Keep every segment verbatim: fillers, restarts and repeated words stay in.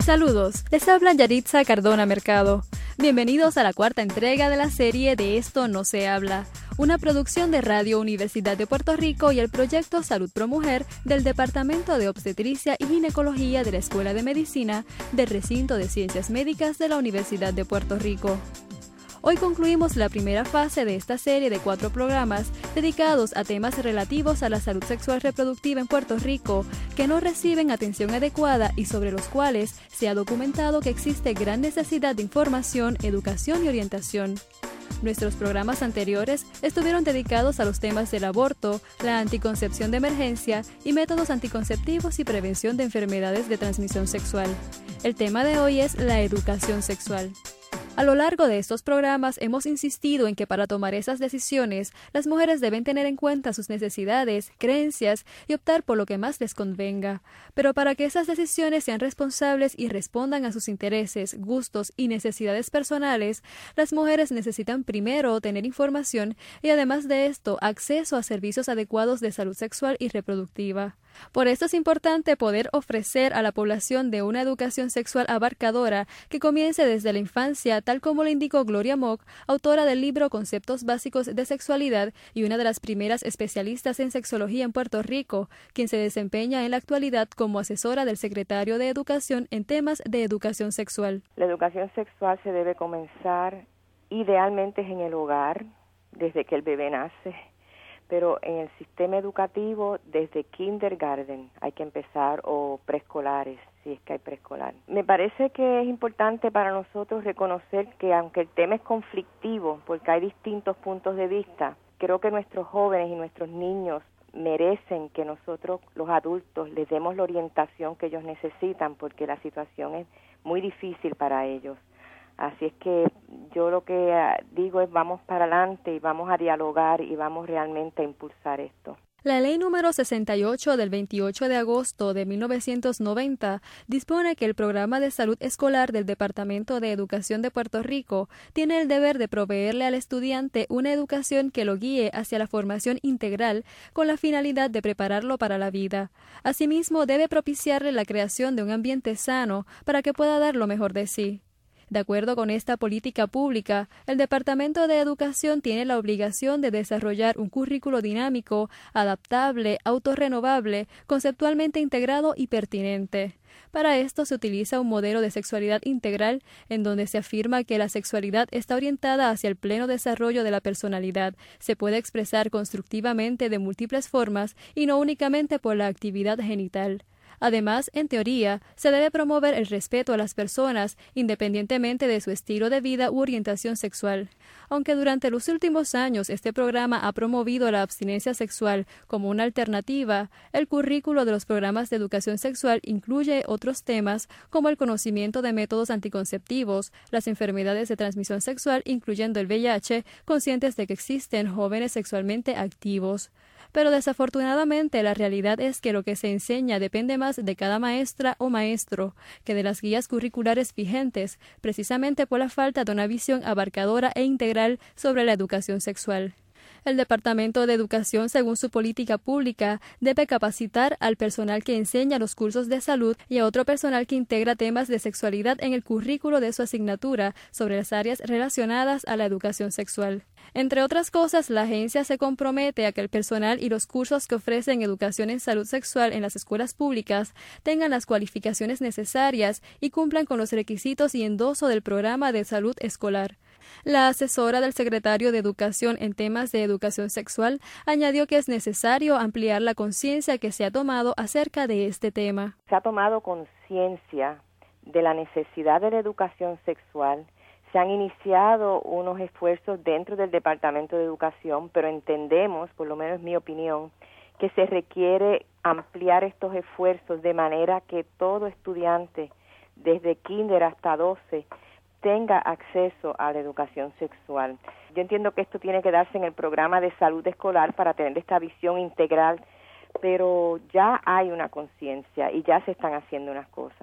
Saludos, les habla Yaritza Cardona Mercado. Bienvenidos a la cuarta entrega de la serie De Esto No Se Habla, una producción de Radio Universidad de Puerto Rico y el proyecto Salud Pro Mujer del Departamento de Obstetricia y Ginecología de la Escuela de Medicina del Recinto de Ciencias Médicas de la Universidad de Puerto Rico. Hoy concluimos la primera fase de esta serie de cuatro programas dedicados a temas relativos a la salud sexual reproductiva en Puerto Rico que no reciben atención adecuada y sobre los cuales se ha documentado que existe gran necesidad de información, educación y orientación. Nuestros programas anteriores estuvieron dedicados a los temas del aborto, la anticoncepción de emergencia y métodos anticonceptivos y prevención de enfermedades de transmisión sexual. El tema de hoy es la educación sexual. A lo largo de estos programas hemos insistido en que para tomar esas decisiones, las mujeres deben tener en cuenta sus necesidades, creencias y optar por lo que más les convenga. Pero para que esas decisiones sean responsables y respondan a sus intereses, gustos y necesidades personales, las mujeres necesitan primero tener información y además de esto, acceso a servicios adecuados de salud sexual y reproductiva. Por esto es importante poder ofrecer a la población de una educación sexual abarcadora que comience desde la infancia, tal como lo indicó Gloria Mock, autora del libro Conceptos Básicos de Sexualidad y una de las primeras especialistas en sexología en Puerto Rico, quien se desempeña en la actualidad como asesora del secretario de Educación en temas de educación sexual. La educación sexual se debe comenzar idealmente en el hogar, desde que el bebé nace. Pero en el sistema educativo, desde kindergarten hay que empezar, o preescolares, si es que hay preescolar. Me parece que es importante para nosotros reconocer que aunque el tema es conflictivo, porque hay distintos puntos de vista, creo que nuestros jóvenes y nuestros niños merecen que nosotros, los adultos, les demos la orientación que ellos necesitan, porque la situación es muy difícil para ellos. Así es que yo lo que digo es vamos para adelante y vamos a dialogar y vamos realmente a impulsar esto. La ley número sesenta y ocho del veintiocho de agosto de mil novecientos noventa dispone que el programa de salud escolar del Departamento de Educación de Puerto Rico tiene el deber de proveerle al estudiante una educación que lo guíe hacia la formación integral con la finalidad de prepararlo para la vida. Asimismo, debe propiciarle la creación de un ambiente sano para que pueda dar lo mejor de sí. De acuerdo con esta política pública, el Departamento de Educación tiene la obligación de desarrollar un currículo dinámico, adaptable, autorrenovable, conceptualmente integrado y pertinente. Para esto se utiliza un modelo de sexualidad integral en donde se afirma que la sexualidad está orientada hacia el pleno desarrollo de la personalidad, se puede expresar constructivamente de múltiples formas y no únicamente por la actividad genital. Además, en teoría, se debe promover el respeto a las personas, independientemente de su estilo de vida u orientación sexual. Aunque durante los últimos años este programa ha promovido la abstinencia sexual como una alternativa, el currículo de los programas de educación sexual incluye otros temas como el conocimiento de métodos anticonceptivos, las enfermedades de transmisión sexual, incluyendo el V I H, conscientes de que existen jóvenes sexualmente activos. Pero desafortunadamente la realidad es que lo que se enseña depende más de cada maestra o maestro que de las guías curriculares vigentes, precisamente por la falta de una visión abarcadora e integral sobre la educación sexual. El Departamento de Educación, según su política pública, debe capacitar al personal que enseña los cursos de salud y a otro personal que integra temas de sexualidad en el currículo de su asignatura sobre las áreas relacionadas a la educación sexual. Entre otras cosas, la agencia se compromete a que el personal y los cursos que ofrecen educación en salud sexual en las escuelas públicas tengan las cualificaciones necesarias y cumplan con los requisitos y endoso del programa de salud escolar. La asesora del secretario de Educación en temas de educación sexual añadió que es necesario ampliar la conciencia que se ha tomado acerca de este tema. Se ha tomado conciencia de la necesidad de la educación sexual. Se han iniciado unos esfuerzos dentro del Departamento de Educación, pero entendemos, por lo menos mi opinión, que se requiere ampliar estos esfuerzos de manera que todo estudiante, desde kinder hasta doce, tenga acceso a la educación sexual. Yo entiendo que esto tiene que darse en el programa de salud escolar para tener esta visión integral, pero ya hay una conciencia y ya se están haciendo unas cosas.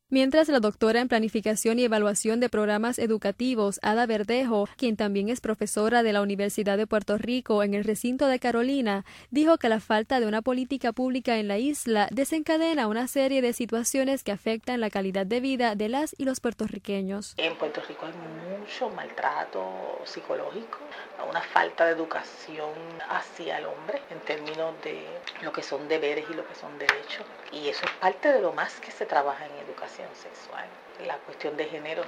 Mientras la doctora en Planificación y Evaluación de Programas Educativos, Ada Verdejo, quien también es profesora de la Universidad de Puerto Rico en el recinto de Carolina, dijo que la falta de una política pública en la isla desencadena una serie de situaciones que afectan la calidad de vida de las y los puertorriqueños. En Puerto Rico hay mucho maltrato psicológico, una falta de educación hacia el hombre en términos de lo que son deberes y lo que son derechos. Y eso es parte de lo más que se trabaja en educación sexual, la cuestión de género.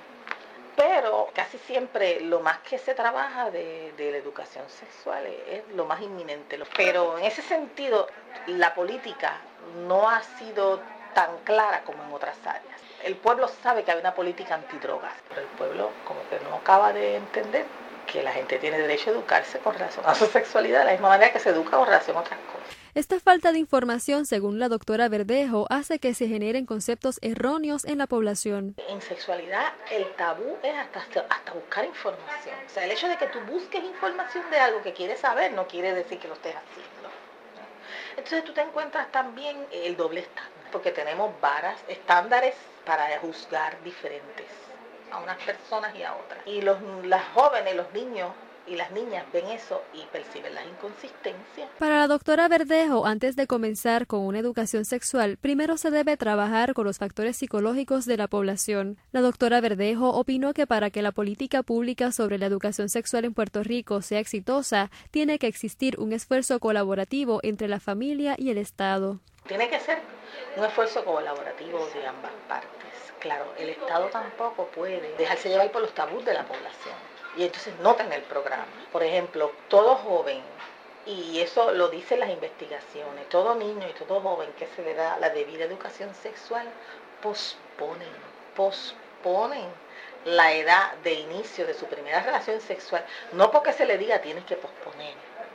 Pero casi siempre lo más que se trabaja de, de la educación sexual es, es lo más inminente. Pero en ese sentido, la política no ha sido tan clara como en otras áreas. El pueblo sabe que hay una política antidrogas, pero el pueblo como que no acaba de entender que la gente tiene derecho a educarse con relación a su sexualidad de la misma manera que se educa con relación a otras cosas. Esta falta de información, según la doctora Verdejo, hace que se generen conceptos erróneos en la población. En sexualidad el tabú es hasta, hasta buscar información. O sea, el hecho de que tú busques información de algo que quieres saber no quiere decir que lo estés haciendo. Entonces tú te encuentras también el doble estándar, porque tenemos varas, estándares para juzgar diferentes a unas personas y a otras. Y los, las jóvenes, los niños y las niñas ven eso y perciben las inconsistencias. Para la doctora Verdejo, antes de comenzar con una educación sexual, primero se debe trabajar con los factores psicológicos de la población. La doctora Verdejo opinó que para que la política pública sobre la educación sexual en Puerto Rico sea exitosa, tiene que existir un esfuerzo colaborativo entre la familia y el Estado. Tiene que ser un esfuerzo colaborativo de ambas partes. Claro, el Estado tampoco puede dejarse llevar por los tabús de la población y entonces no tener programa. Por ejemplo, todo joven, y eso lo dicen las investigaciones, todo niño y todo joven que se le da la debida educación sexual, posponen, posponen la edad de inicio de su primera relación sexual, no porque se le diga tienes que posponer,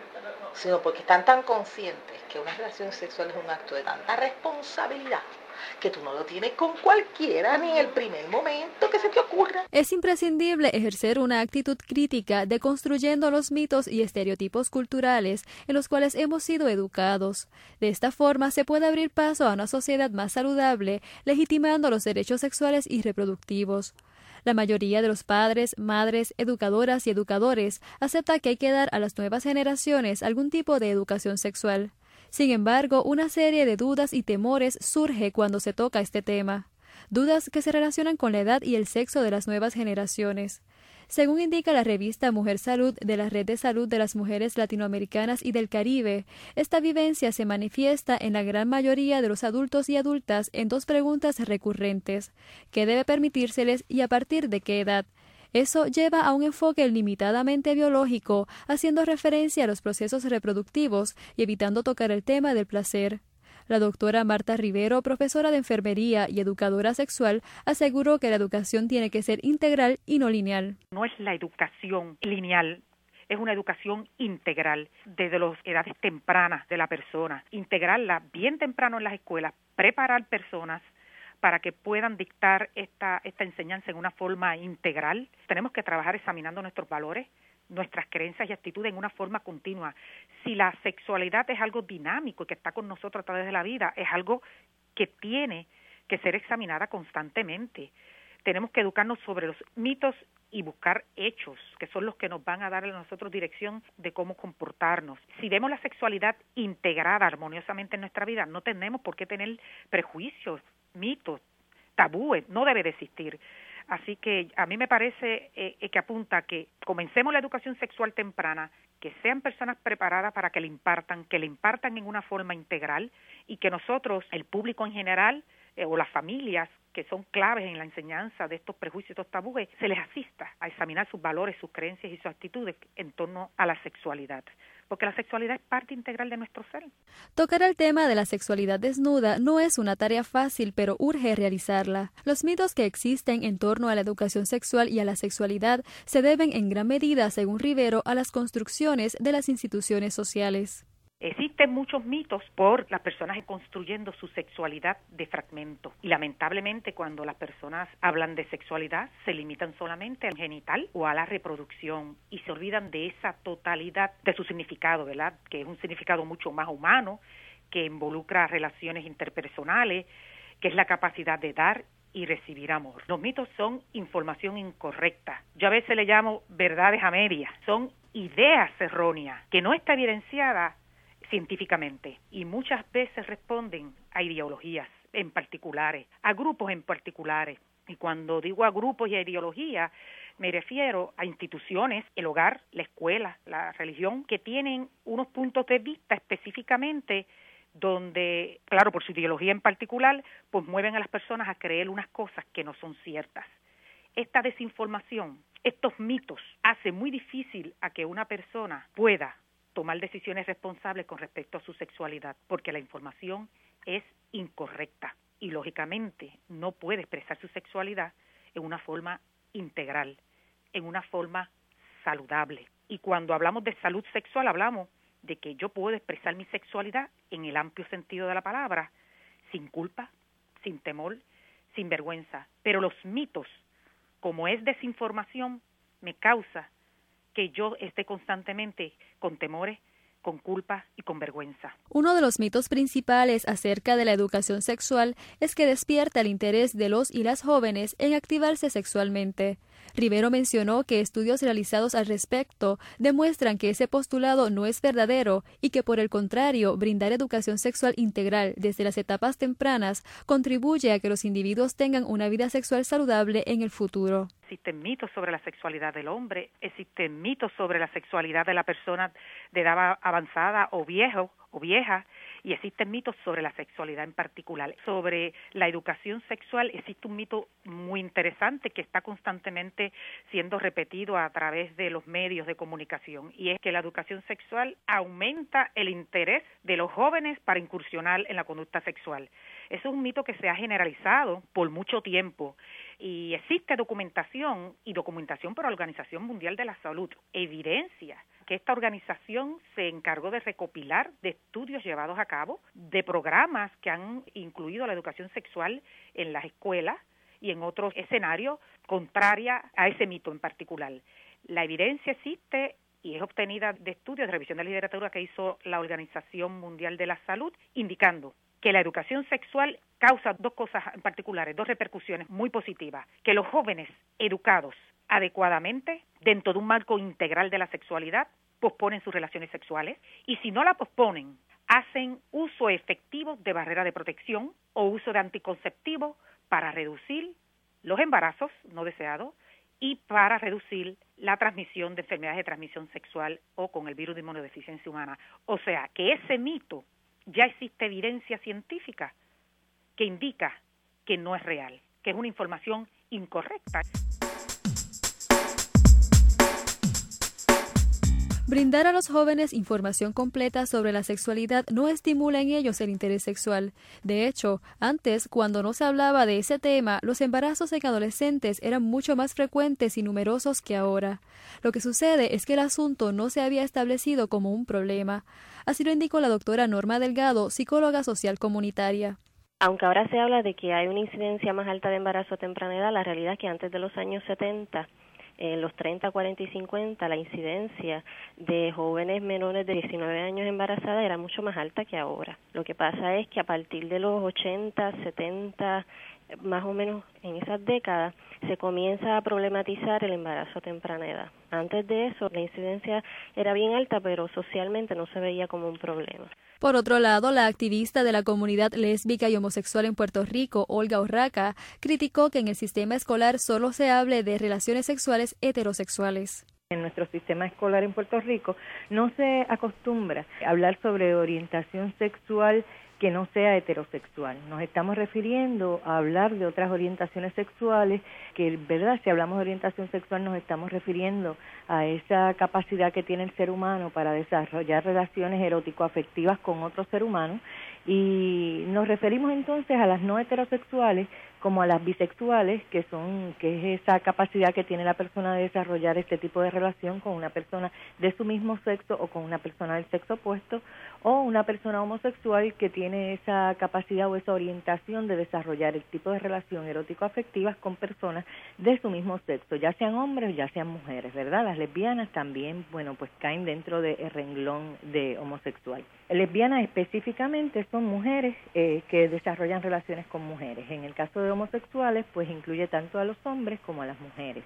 sino porque están tan conscientes que una relación sexual es un acto de tanta responsabilidad que tú no lo tienes con cualquiera ni en el primer momento que se te ocurra. Es imprescindible ejercer una actitud crítica deconstruyendo los mitos y estereotipos culturales en los cuales hemos sido educados. De esta forma se puede abrir paso a una sociedad más saludable, legitimando los derechos sexuales y reproductivos. La mayoría de los padres, madres, educadoras y educadores acepta que hay que dar a las nuevas generaciones algún tipo de educación sexual. Sin embargo, una serie de dudas y temores surge cuando se toca este tema. Dudas que se relacionan con la edad y el sexo de las nuevas generaciones. Según indica la revista Mujer Salud de la Red de Salud de las Mujeres Latinoamericanas y del Caribe, esta vivencia se manifiesta en la gran mayoría de los adultos y adultas en dos preguntas recurrentes: ¿qué debe permitírseles y a partir de qué edad? Eso lleva a un enfoque limitadamente biológico, haciendo referencia a los procesos reproductivos y evitando tocar el tema del placer. La doctora Marta Rivero, profesora de enfermería y educadora sexual, aseguró que la educación tiene que ser integral y no lineal. No es la educación lineal, es una educación integral desde las edades tempranas de la persona. Integrarla bien temprano en las escuelas, preparar personas para que puedan dictar esta, esta enseñanza en una forma integral. Tenemos que trabajar examinando nuestros valores, nuestras creencias y actitudes en una forma continua. Si la sexualidad es algo dinámico y que está con nosotros a través de la vida, es algo que tiene que ser examinada constantemente. Tenemos que educarnos sobre los mitos y buscar hechos, que son los que nos van a dar a nosotros dirección de cómo comportarnos. Si vemos la sexualidad integrada armoniosamente en nuestra vida, no tenemos por qué tener prejuicios, mitos, tabúes, no debe de existir. Así que a mí me parece eh, que apunta a que comencemos la educación sexual temprana, que sean personas preparadas para que le impartan, que le impartan en una forma integral y que nosotros, el público en general, eh, o las familias que son claves en la enseñanza de estos prejuicios y estos tabúes, se les asista a examinar sus valores, sus creencias y sus actitudes en torno a la sexualidad, porque la sexualidad es parte integral de nuestro ser. Tocar el tema de la sexualidad desnuda no es una tarea fácil, pero urge realizarla. Los mitos que existen en torno a la educación sexual y a la sexualidad se deben en gran medida, según Rivero, a las construcciones de las instituciones sociales. Existen muchos mitos por las personas construyendo su sexualidad de fragmento. Y lamentablemente cuando las personas hablan de sexualidad se limitan solamente al genital o a la reproducción y se olvidan de esa totalidad de su significado, ¿verdad? Que es un significado mucho más humano, que involucra relaciones interpersonales, que es la capacidad de dar y recibir amor. Los mitos son información incorrecta. Yo a veces le llamo verdades a medias. Son ideas erróneas que no está evidenciada científicamente y muchas veces responden a ideologías en particulares, a grupos en particulares. Y cuando digo a grupos y a ideologías, me refiero a instituciones, el hogar, la escuela, la religión, que tienen unos puntos de vista específicamente donde, claro, por su ideología en particular, pues mueven a las personas a creer unas cosas que no son ciertas. Esta desinformación, estos mitos, hace muy difícil a que una persona pueda tomar decisiones responsables con respecto a su sexualidad, porque la información es incorrecta y, lógicamente, no puede expresar su sexualidad en una forma integral, en una forma saludable. Y cuando hablamos de salud sexual, hablamos de que yo puedo expresar mi sexualidad en el amplio sentido de la palabra, sin culpa, sin temor, sin vergüenza. Pero los mitos, como es desinformación, me causa que yo esté constantemente con temores, con culpa y con vergüenza. Uno de los mitos principales acerca de la educación sexual es que despierta el interés de los y las jóvenes en activarse sexualmente. Rivero mencionó que estudios realizados al respecto demuestran que ese postulado no es verdadero y que, por el contrario, brindar educación sexual integral desde las etapas tempranas contribuye a que los individuos tengan una vida sexual saludable en el futuro. Existen mitos sobre la sexualidad del hombre, existen mitos sobre la sexualidad de la persona de edad avanzada o viejo o vieja, y existen mitos sobre la sexualidad en particular. Sobre la educación sexual existe un mito muy interesante que está constantemente siendo repetido a través de los medios de comunicación, y es que la educación sexual aumenta el interés de los jóvenes para incursionar en la conducta sexual. Eso es un mito que se ha generalizado por mucho tiempo y existe documentación y documentación por la Organización Mundial de la Salud, evidencia que esta organización se encargó de recopilar de estudios llevados a cabo, de programas que han incluido la educación sexual en las escuelas y en otros escenarios contraria a ese mito en particular. La evidencia existe y es obtenida de estudios de revisión de literatura que hizo la Organización Mundial de la Salud, indicando que la educación sexual causa dos cosas en particulares, dos repercusiones muy positivas, que los jóvenes educados adecuadamente dentro de un marco integral de la sexualidad posponen sus relaciones sexuales, y si no la posponen, hacen uso efectivo de barreras de protección o uso de anticonceptivos para reducir los embarazos no deseados y para reducir la transmisión de enfermedades de transmisión sexual o con el virus de inmunodeficiencia humana. O sea, que ese mito ya existe evidencia científica que indica que no es real, que es una información incorrecta. Brindar a los jóvenes información completa sobre la sexualidad no estimula en ellos el interés sexual. De hecho, antes, cuando no se hablaba de ese tema, los embarazos en adolescentes eran mucho más frecuentes y numerosos que ahora. Lo que sucede es que el asunto no se había establecido como un problema. Así lo indicó la doctora Norma Delgado, psicóloga social comunitaria. Aunque ahora se habla de que hay una incidencia más alta de embarazo a temprana edad, la realidad es que antes de los años setenta, en los treinta, cuarenta y cincuenta, la incidencia de jóvenes menores de diecinueve años embarazadas era mucho más alta que ahora. Lo que pasa es que a partir de los ochenta, setenta, más o menos en esas décadas, se comienza a problematizar el embarazo a temprana edad. Antes de eso, la incidencia era bien alta, pero socialmente no se veía como un problema. Por otro lado, la activista de la comunidad lésbica y homosexual en Puerto Rico, Olga Urraca, criticó que en el sistema escolar solo se hable de relaciones sexuales heterosexuales. En nuestro sistema escolar en Puerto Rico no se acostumbra a hablar sobre orientación sexual que no sea heterosexual. Nos estamos refiriendo a hablar de otras orientaciones sexuales que, verdad, si hablamos de orientación sexual nos estamos refiriendo a esa capacidad que tiene el ser humano para desarrollar relaciones erótico-afectivas con otro ser humano, y nos referimos entonces a las no heterosexuales como a las bisexuales, que son que es esa capacidad que tiene la persona de desarrollar este tipo de relación con una persona de su mismo sexo o con una persona del sexo opuesto, o una persona homosexual que tiene esa capacidad o esa orientación de desarrollar el tipo de relación erótico-afectivas con personas de su mismo sexo, ya sean hombres o ya sean mujeres, ¿verdad? Las lesbianas también, bueno, pues caen dentro del renglón de homosexual. Lesbianas específicamente son mujeres eh, que desarrollan relaciones con mujeres. En el caso de homosexuales, pues incluye tanto a los hombres como a las mujeres.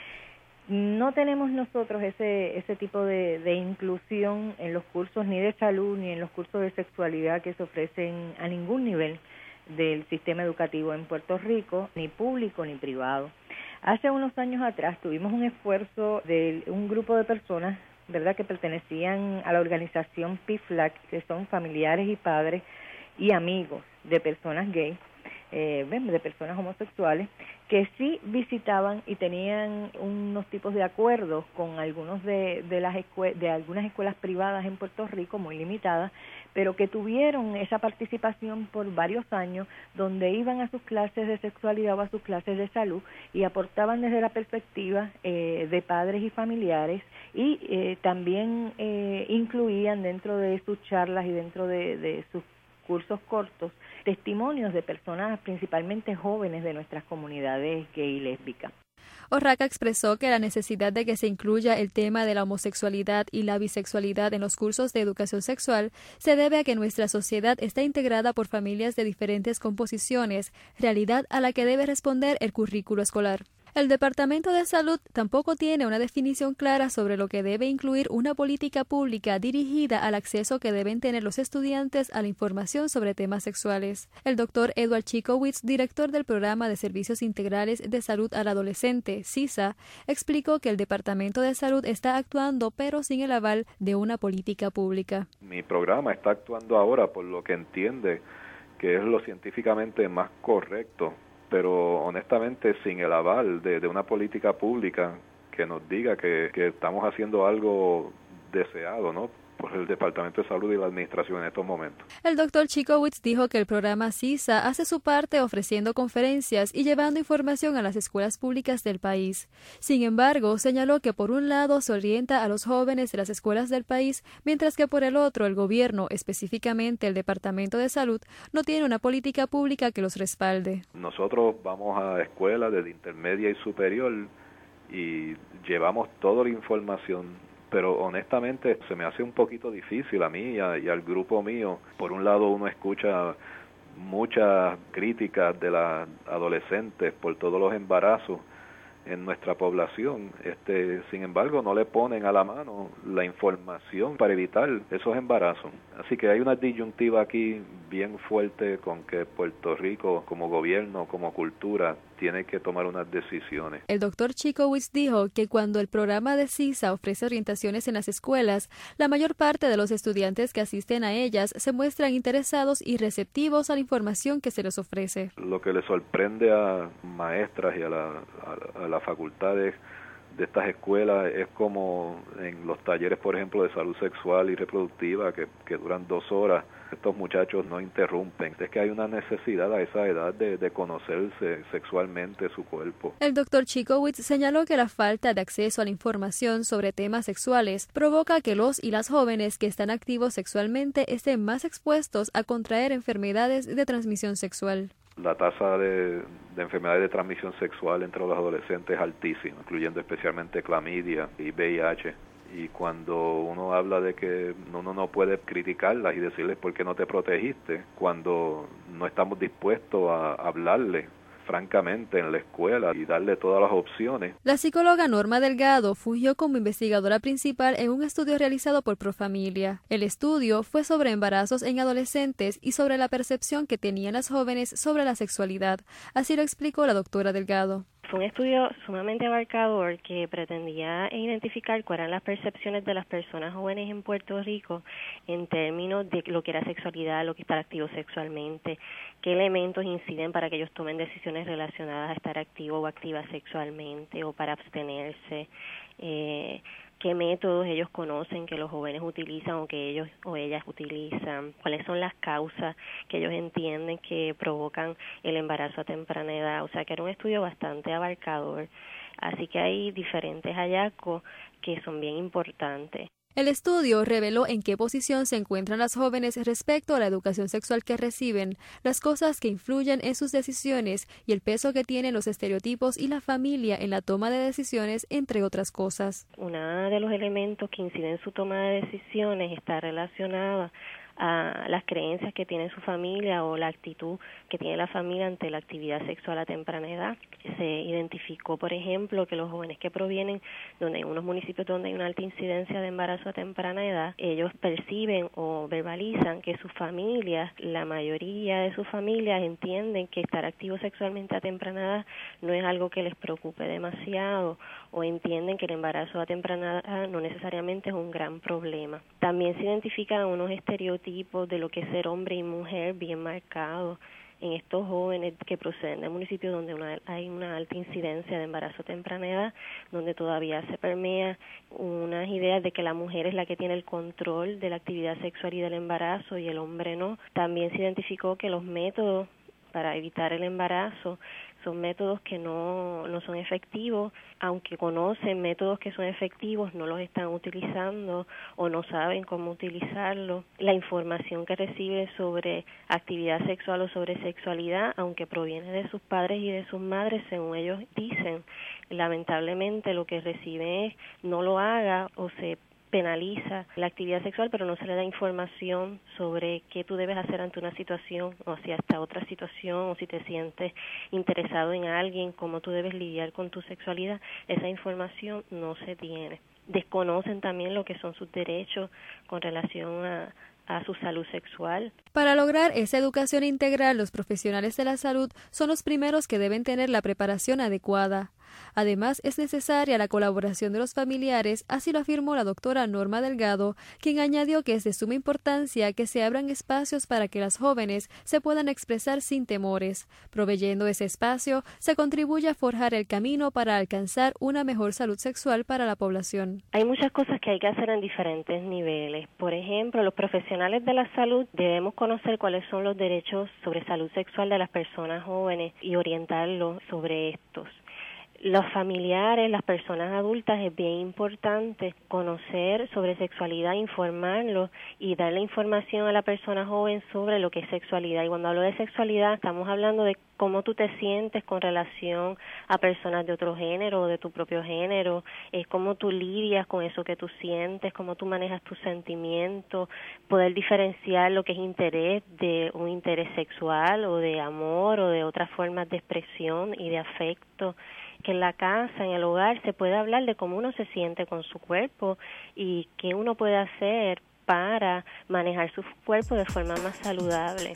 No tenemos nosotros ese ese tipo de, de inclusión en los cursos ni de salud ni en los cursos de sexualidad que se ofrecen a ningún nivel del sistema educativo en Puerto Rico, ni público ni privado. Hace unos años atrás tuvimos un esfuerzo de un grupo de personas, ¿verdad?, que pertenecían a la organización P F L A C, que son familiares y padres y amigos de personas gays, eh, de personas homosexuales, que sí visitaban y tenían unos tipos de acuerdos con algunos de, de las escue- de algunas escuelas privadas en Puerto Rico, muy limitadas, pero que tuvieron esa participación por varios años, donde iban a sus clases de sexualidad o a sus clases de salud y aportaban desde la perspectiva eh, de padres y familiares, y eh, también eh, incluían dentro de sus charlas y dentro de, de sus cursos cortos testimonios de personas principalmente jóvenes de nuestras comunidades gay y lésbicas. Orraca expresó que la necesidad de que se incluya el tema de la homosexualidad y la bisexualidad en los cursos de educación sexual se debe a que nuestra sociedad está integrada por familias de diferentes composiciones, realidad a la que debe responder el currículo escolar. El Departamento de Salud tampoco tiene una definición clara sobre lo que debe incluir una política pública dirigida al acceso que deben tener los estudiantes a la información sobre temas sexuales. El doctor Edward Chikowitz, director del Programa de Servicios Integrales de Salud al Adolescente, C I S A, explicó que el Departamento de Salud está actuando, pero sin el aval de una política pública. Mi programa está actuando ahora por lo que entiende que es lo científicamente más correcto, pero honestamente sin el aval de, de una política pública que nos diga que, que estamos haciendo algo deseado, ¿no?, por el Departamento de Salud y la Administración en estos momentos. El doctor Chikowitz dijo que el programa C I S A hace su parte ofreciendo conferencias y llevando información a las escuelas públicas del país. Sin embargo, señaló que por un lado se orienta a los jóvenes de las escuelas del país, mientras que por el otro el gobierno, específicamente el Departamento de Salud, no tiene una política pública que los respalde. Nosotros vamos a escuelas desde intermedia y superior y llevamos toda la información, pero honestamente se me hace un poquito difícil a mí y, a, y al grupo mío. Por un lado uno escucha muchas críticas de las adolescentes por todos los embarazos en nuestra población, este, sin embargo no le ponen a la mano la información para evitar esos embarazos. Así que hay una disyuntiva aquí bien fuerte con que Puerto Rico como gobierno, como cultura, tiene que tomar unas decisiones. El doctor Chikowitz dijo que cuando el programa de C I S A ofrece orientaciones en las escuelas, la mayor parte de los estudiantes que asisten a ellas se muestran interesados y receptivos a la información que se les ofrece. Lo que le sorprende a maestras y a, la, a, a las facultades de estas escuelas es como en los talleres, por ejemplo, de salud sexual y reproductiva, que, que duran dos horas, estos muchachos no interrumpen. Es que hay una necesidad a esa edad de, de conocerse sexualmente su cuerpo. El doctor Chikowitz señaló que la falta de acceso a la información sobre temas sexuales provoca que los y las jóvenes que están activos sexualmente estén más expuestos a contraer enfermedades de transmisión sexual. La tasa de, de enfermedades de transmisión sexual entre los adolescentes es altísima, incluyendo especialmente clamidia y V I H. Y cuando uno habla de que uno no puede criticarlas y decirles por qué no te protegiste, cuando no estamos dispuestos a hablarle francamente en la escuela y darle todas las opciones. La psicóloga Norma Delgado fungió como investigadora principal en un estudio realizado por Profamilia. El estudio fue sobre embarazos en adolescentes y sobre la percepción que tenían las jóvenes sobre la sexualidad. Así lo explicó la doctora Delgado. Fue un estudio sumamente abarcador que pretendía identificar cuáles eran las percepciones de las personas jóvenes en Puerto Rico en términos de lo que era sexualidad, lo que estar activo sexualmente, qué elementos inciden para que ellos tomen decisiones relacionadas a estar activo o activa sexualmente o para abstenerse, eh, qué métodos ellos conocen que los jóvenes utilizan o que ellos o ellas utilizan, cuáles son las causas que ellos entienden que provocan el embarazo a temprana edad. O sea que era un estudio bastante abarcador, así que hay diferentes hallazgos que son bien importantes. El estudio reveló en qué posición se encuentran las jóvenes respecto a la educación sexual que reciben, las cosas que influyen en sus decisiones y el peso que tienen los estereotipos y la familia en la toma de decisiones, entre otras cosas. Uno de los elementos que inciden en su toma de decisiones está relacionada a las creencias que tiene su familia o la actitud que tiene la familia ante la actividad sexual a temprana edad. Se identificó, por ejemplo, que los jóvenes que provienen donde hay unos municipios donde hay una alta incidencia de embarazo a temprana edad, ellos perciben o verbalizan que sus familias, la mayoría de sus familias entienden que estar activos sexualmente a temprana edad no es algo que les preocupe demasiado, o entienden que el embarazo a temprana edad no necesariamente es un gran problema. También se identifican unos estereotipos de lo que es ser hombre y mujer bien marcados en estos jóvenes que proceden de municipios donde una, hay una alta incidencia de embarazo a temprana edad, donde todavía se permea unas ideas de que la mujer es la que tiene el control de la actividad sexual y del embarazo y el hombre no. También se identificó que los métodos para evitar el embarazo son métodos que no, no son efectivos, aunque conocen métodos que son efectivos, no los están utilizando o no saben cómo utilizarlo. La información que reciben sobre actividad sexual o sobre sexualidad, aunque proviene de sus padres y de sus madres, según ellos dicen, lamentablemente lo que reciben es no lo haga o se penaliza la actividad sexual, pero no se le da información sobre qué tú debes hacer ante una situación o si hasta otra situación, o si te sientes interesado en alguien, cómo tú debes lidiar con tu sexualidad. Esa información no se tiene. Desconocen también lo que son sus derechos con relación a a su salud sexual. Para lograr esa educación integral, los profesionales de la salud son los primeros que deben tener la preparación adecuada. Además, es necesaria la colaboración de los familiares, así lo afirmó la doctora Norma Delgado, quien añadió que es de suma importancia que se abran espacios para que las jóvenes se puedan expresar sin temores. Proveyendo ese espacio, se contribuye a forjar el camino para alcanzar una mejor salud sexual para la población. Hay muchas cosas que hay que hacer en diferentes niveles. Por ejemplo, los profesionales de la salud debemos conocer cuáles son los derechos sobre salud sexual de las personas jóvenes y orientarlos sobre estos. Los familiares, las personas adultas, es bien importante conocer sobre sexualidad, informarlos y darle información a la persona joven sobre lo que es sexualidad. Y cuando hablo de sexualidad, estamos hablando de cómo tú te sientes con relación a personas de otro género o de tu propio género, es cómo tú lidias con eso que tú sientes, cómo tú manejas tus sentimientos, poder diferenciar lo que es interés de un interés sexual o de amor o de otras formas de expresión y de afecto. Que en la casa, en el hogar, se puede hablar de cómo uno se siente con su cuerpo y qué uno puede hacer para manejar su cuerpo de forma más saludable.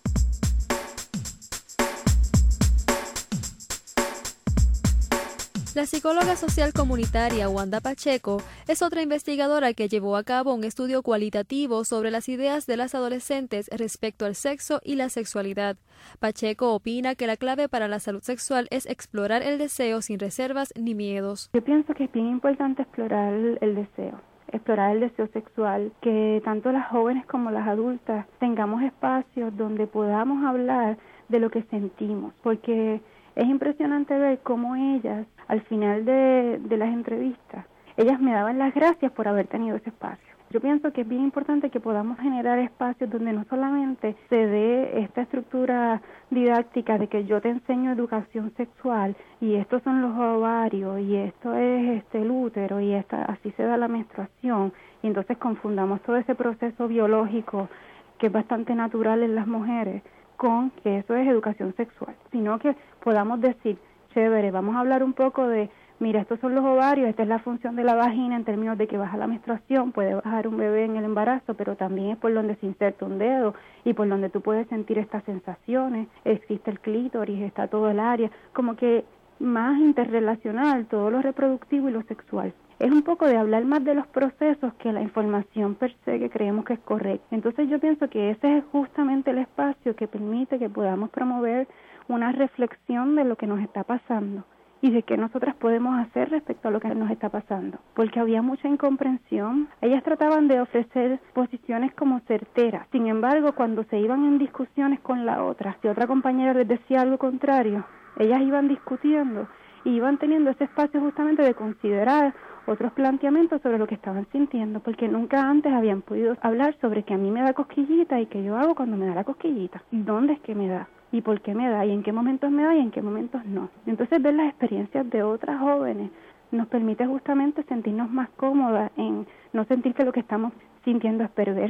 La psicóloga social comunitaria Wanda Pacheco es otra investigadora que llevó a cabo un estudio cualitativo sobre las ideas de las adolescentes respecto al sexo y la sexualidad. Pacheco opina que la clave para la salud sexual es explorar el deseo sin reservas ni miedos. Yo pienso que es bien importante explorar el deseo. explorar el deseo sexual, que tanto las jóvenes como las adultas tengamos espacios donde podamos hablar de lo que sentimos, porque es impresionante ver cómo ellas, al final de, de las entrevistas, ellas me daban las gracias por haber tenido ese espacio. Yo pienso que es bien importante que podamos generar espacios donde no solamente se dé esta estructura didáctica de que yo te enseño educación sexual y estos son los ovarios y esto es este el útero y esta, así se da la menstruación, y entonces confundamos todo ese proceso biológico que es bastante natural en las mujeres con que eso es educación sexual, sino que podamos decir, chévere, vamos a hablar un poco de mira, estos son los ovarios, esta es la función de la vagina en términos de que baja la menstruación, puede bajar un bebé en el embarazo, pero también es por donde se inserta un dedo y por donde tú puedes sentir estas sensaciones, existe el clítoris, está todo el área, como que más interrelacional, todo lo reproductivo y lo sexual. Es un poco de hablar más de los procesos que la información per se que creemos que es correcta. Entonces yo pienso que ese es justamente el espacio que permite que podamos promover una reflexión de lo que nos está pasando y de qué nosotras podemos hacer respecto a lo que nos está pasando, porque había mucha incomprensión. Ellas trataban de ofrecer posiciones como certeras, sin embargo, cuando se iban en discusiones con la otra, si otra compañera les decía algo contrario, ellas iban discutiendo y iban teniendo ese espacio justamente de considerar otros planteamientos sobre lo que estaban sintiendo, porque nunca antes habían podido hablar sobre que a mí me da cosquillita y qué yo hago cuando me da la cosquillita, dónde es que me da, y por qué me da, y en qué momentos me da y en qué momentos no. Entonces ver las experiencias de otras jóvenes nos permite justamente sentirnos más cómodas en no sentir que lo que estamos sintiendo es perverso.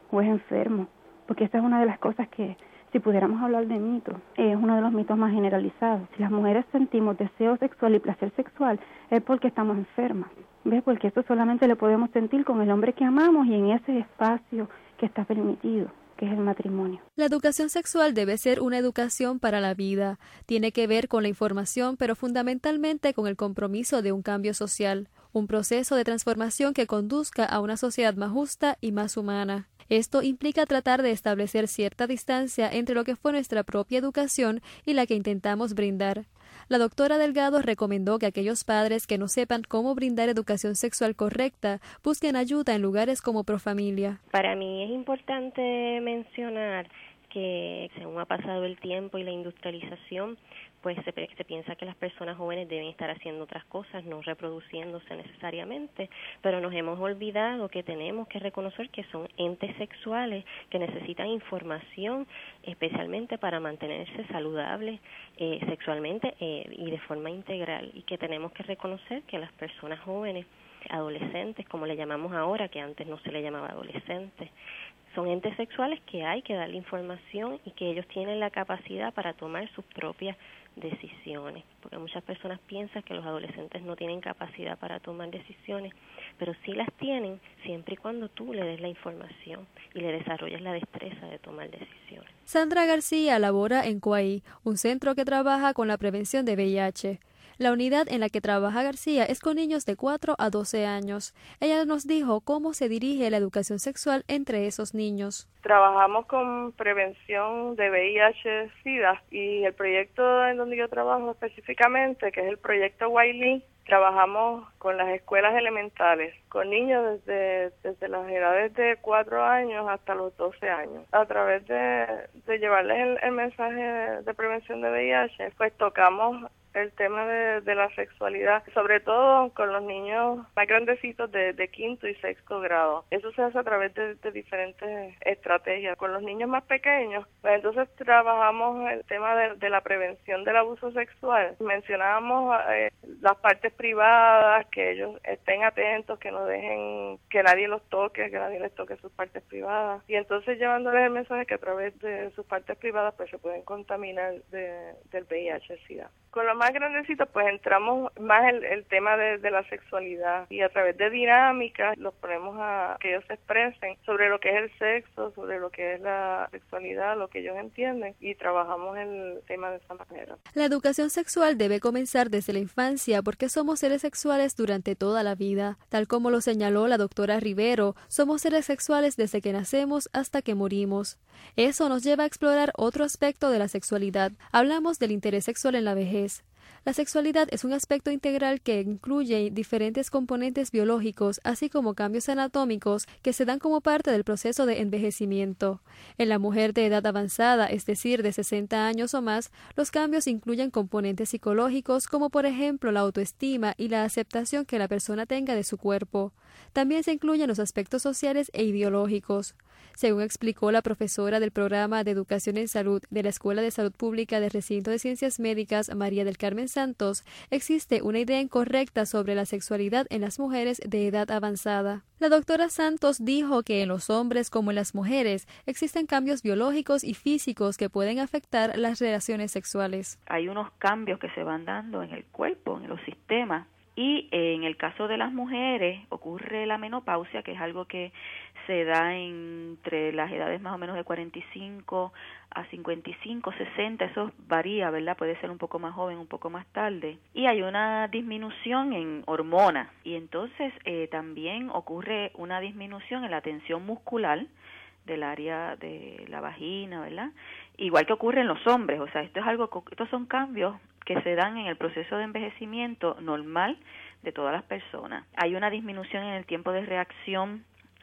o es enfermo, porque esa es una de las cosas que, si pudiéramos hablar de mitos, es uno de los mitos más generalizados. Si las mujeres sentimos deseo sexual y placer sexual, es porque estamos enfermas, ¿ves? Porque eso solamente lo podemos sentir con el hombre que amamos y en ese espacio que está permitido, que es el matrimonio. La educación sexual debe ser una educación para la vida. Tiene que ver con la información, pero fundamentalmente con el compromiso de un cambio social, un proceso de transformación que conduzca a una sociedad más justa y más humana. Esto implica tratar de establecer cierta distancia entre lo que fue nuestra propia educación y la que intentamos brindar. La doctora Delgado recomendó que aquellos padres que no sepan cómo brindar educación sexual correcta busquen ayuda en lugares como Profamilia. Para mí es importante mencionar que según ha pasado el tiempo y la industrialización, pues se, se piensa que las personas jóvenes deben estar haciendo otras cosas, no reproduciéndose necesariamente, pero nos hemos olvidado que tenemos que reconocer que son entes sexuales que necesitan información, especialmente para mantenerse saludables eh, sexualmente eh, y de forma integral, y que tenemos que reconocer que las personas jóvenes, adolescentes, como le llamamos ahora, que antes no se le llamaba adolescentes, son entes sexuales que hay que darle información y que ellos tienen la capacidad para tomar sus propias decisiones, porque muchas personas piensan que los adolescentes no tienen capacidad para tomar decisiones, pero sí las tienen siempre y cuando tú le des la información y le desarrolles la destreza de tomar decisiones. Sandra García labora en Coahí, un centro que trabaja con la prevención de V I H. La unidad en la que trabaja García es con niños de cuatro a doce años. Ella nos dijo cómo se dirige la educación sexual entre esos niños. Trabajamos con prevención de V I H SIDA y el proyecto en donde yo trabajo específicamente, que es el proyecto Wiley, trabajamos con las escuelas elementales, con niños desde, desde las edades de cuatro años hasta los doce años. A través de, de llevarles el, el mensaje de prevención de V I H, pues tocamos el tema de, de la sexualidad, sobre todo con los niños más grandecitos de, de quinto y sexto grado. Eso se hace a través de, de diferentes estrategias. Con los niños más pequeños, pues entonces trabajamos el tema de, de la prevención del abuso sexual. Mencionábamos eh, las partes privadas, que ellos estén atentos, que no dejen que nadie los toque, que nadie les toque sus partes privadas. Y entonces llevándoles el mensaje que a través de sus partes privadas pues se pueden contaminar de, del V I H SIDA. Con los más grandecitos pues entramos más el, el tema de, de la sexualidad y a través de dinámicas los ponemos a que ellos se expresen sobre lo que es el sexo, sobre lo que es la sexualidad, lo que ellos entienden, y trabajamos el tema de esa manera. La educación sexual debe comenzar desde la infancia porque somos seres sexuales durante toda la vida. Tal como lo señaló la doctora Rivero, somos seres sexuales desde que nacemos hasta que morimos. Eso nos lleva a explorar otro aspecto de la sexualidad. Hablamos del interés sexual en la vejez. La sexualidad es un aspecto integral que incluye diferentes componentes biológicos, así como cambios anatómicos que se dan como parte del proceso de envejecimiento. En la mujer de edad avanzada, es decir, de sesenta años o más, los cambios incluyen componentes psicológicos como por ejemplo la autoestima y la aceptación que la persona tenga de su cuerpo. También se incluyen los aspectos sociales e ideológicos. Según explicó la profesora del programa de Educación en Salud de la Escuela de Salud Pública del Recinto de Ciencias Médicas María del Carmen Santos, existe una idea incorrecta sobre la sexualidad en las mujeres de edad avanzada. La doctora Santos dijo que en los hombres como en las mujeres existen cambios biológicos y físicos que pueden afectar las relaciones sexuales. Hay unos cambios que se van dando en el cuerpo, en los sistemas. Y en el caso de las mujeres ocurre la menopausia, que es algo que se da entre las edades más o menos de cuarenta y cinco a cincuenta y cinco, sesenta, eso varía, ¿verdad? Puede ser un poco más joven, un poco más tarde. Y hay una disminución en hormonas y entonces eh, también ocurre una disminución en la tensión muscular del área de la vagina, ¿verdad? Igual que ocurre en los hombres, o sea, esto es algo, estos son cambios que se dan en el proceso de envejecimiento normal de todas las personas. Hay una disminución en el tiempo de reacción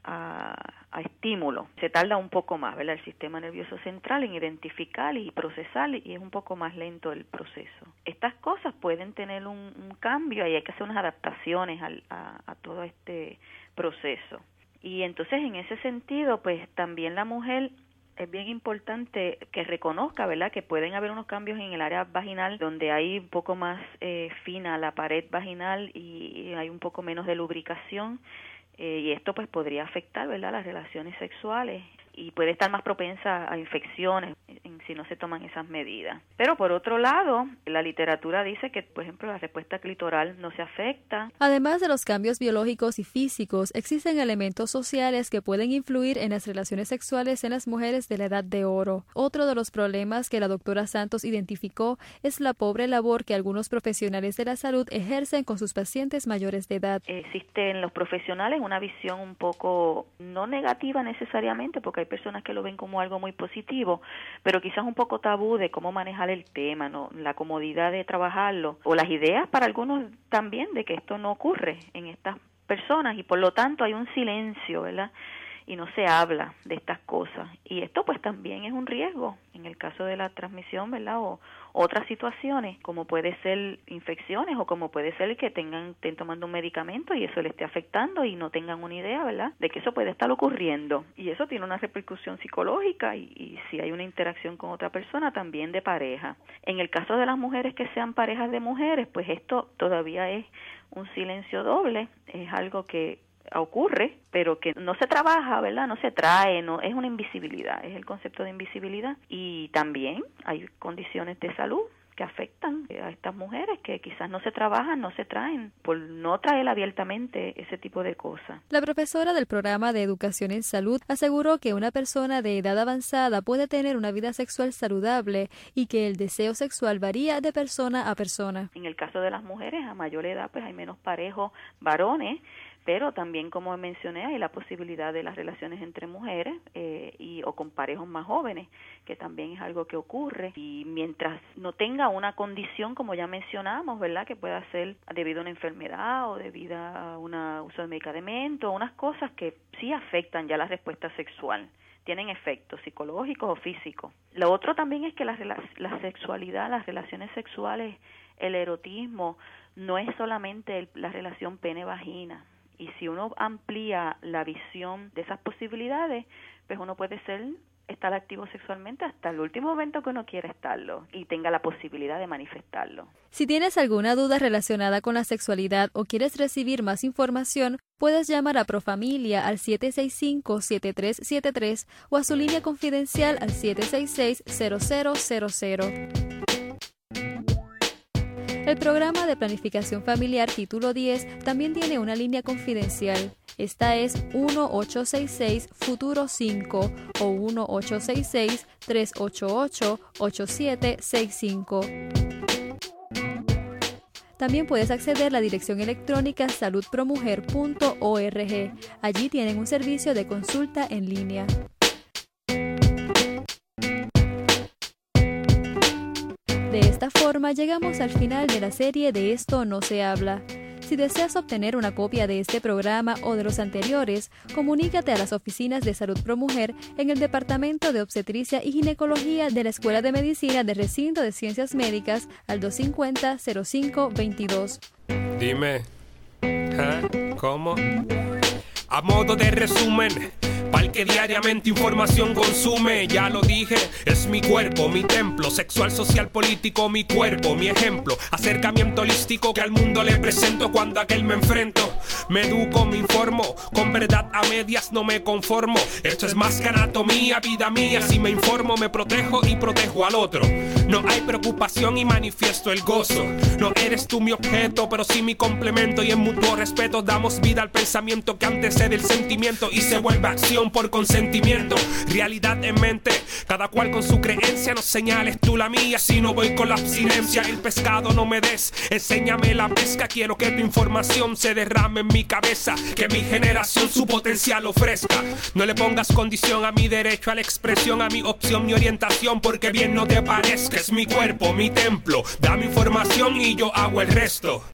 a, a estímulo. Se tarda un poco más, ¿verdad? El sistema nervioso central en identificar y procesar, y es un poco más lento el proceso. Estas cosas pueden tener un, un cambio y hay que hacer unas adaptaciones al, a, a todo este proceso. Y entonces, en ese sentido, pues también la mujer es bien importante que reconozca, ¿verdad?, que pueden haber unos cambios en el área vaginal donde hay un poco más eh, fina la pared vaginal y hay un poco menos de lubricación, eh, y esto pues podría afectar, ¿verdad?, las relaciones sexuales y puede estar más propensa a infecciones en, si no se toman esas medidas. Pero por otro lado, la literatura dice que, por ejemplo, la respuesta clitoral no se afecta. Además de los cambios biológicos y físicos, existen elementos sociales que pueden influir en las relaciones sexuales en las mujeres de la edad de oro. Otro de los problemas que la doctora Santos identificó es la pobre labor que algunos profesionales de la salud ejercen con sus pacientes mayores de edad. Existe en los profesionales una visión un poco no negativa necesariamente, porque hay personas que lo ven como algo muy positivo, pero quizás un poco tabú de cómo manejar el tema, ¿no?, la comodidad de trabajarlo, o las ideas para algunos también de que esto no ocurre en estas personas y por lo tanto hay un silencio, ¿verdad?, y no se habla de estas cosas. Y esto pues también es un riesgo en el caso de la transmisión, ¿verdad?, o otras situaciones, como puede ser infecciones o como puede ser que tengan estén tomando un medicamento y eso le esté afectando y no tengan una idea, ¿verdad?, de que eso puede estar ocurriendo. Y eso tiene una repercusión psicológica y, y si hay una interacción con otra persona, también de pareja. En el caso de las mujeres que sean parejas de mujeres, pues esto todavía es un silencio doble, es algo que ocurre, pero que no se trabaja, ¿verdad?, no se trae, no es una invisibilidad, es el concepto de invisibilidad. Y también hay condiciones de salud que afectan a estas mujeres que quizás no se trabajan, no se traen, por no traer abiertamente ese tipo de cosas. La profesora del programa de Educación en Salud aseguró que una persona de edad avanzada puede tener una vida sexual saludable y que el deseo sexual varía de persona a persona. En el caso de las mujeres a mayor edad, pues hay menos parejos varones, pero también, como mencioné, hay la posibilidad de las relaciones entre mujeres eh, y o con parejos más jóvenes, que también es algo que ocurre. Y mientras no tenga una condición, como ya mencionamos, ¿verdad?, que pueda ser debido a una enfermedad o debido a un uso de medicamentos, unas cosas que sí afectan ya la respuesta sexual, tienen efectos psicológicos o físicos. Lo otro también es que la, la sexualidad, las relaciones sexuales, el erotismo, no es solamente el, la relación pene-vagina. Y si uno amplía la visión de esas posibilidades, pues uno puede ser estar activo sexualmente hasta el último momento que uno quiera estarlo y tenga la posibilidad de manifestarlo. Si tienes alguna duda relacionada con la sexualidad o quieres recibir más información, puedes llamar a Profamilia al siete seis cinco, siete tres siete tres o a su línea confidencial al siete seis seis, cero cero cero cero. El programa de planificación familiar título diez también tiene una línea confidencial. Esta es uno ocho seis seis, futuro cinco o uno ocho seis seis, tres ocho ocho, ocho siete seis cinco. También puedes acceder a la dirección electrónica salud pro mujer punto org. Allí tienen un servicio de consulta en línea. De esta forma llegamos al final de la serie de Esto no se habla. Si deseas obtener una copia de este programa o de los anteriores, comunícate a las oficinas de Salud Pro Mujer en el Departamento de Obstetricia y Ginecología de la Escuela de Medicina del Recinto de Ciencias Médicas al dos cinco cero, cero cinco veintidós. Dime, ¿eh? ¿Cómo? A modo de resumen, pa'l que diariamente información consume, ya lo dije, es mi cuerpo, mi templo, sexual, social, político, mi cuerpo, mi ejemplo, acercamiento holístico que al mundo le presento cuando a aquel me enfrento, me educo, me informo, con verdad a medias no me conformo, esto es más que anatomía, vida mía, si me informo me protejo y protejo al otro, no hay preocupación y manifiesto el gozo, no eres tú mi objeto, pero sí mi complemento y en mutuo respeto damos vida al pensamiento que antecede el sentimiento y se vuelve acción por consentimiento, realidad en mente, cada cual con su creencia, no señales tú la mía, si no voy con la abstinencia, el pescado no me des, enséñame la pesca, quiero que tu información se derrame en mi cabeza, que mi generación su potencial ofrezca, no le pongas condición a mi derecho a la expresión, a mi opción, mi orientación, porque bien no te parezca, es mi cuerpo, mi templo, dame información y yo hago el resto.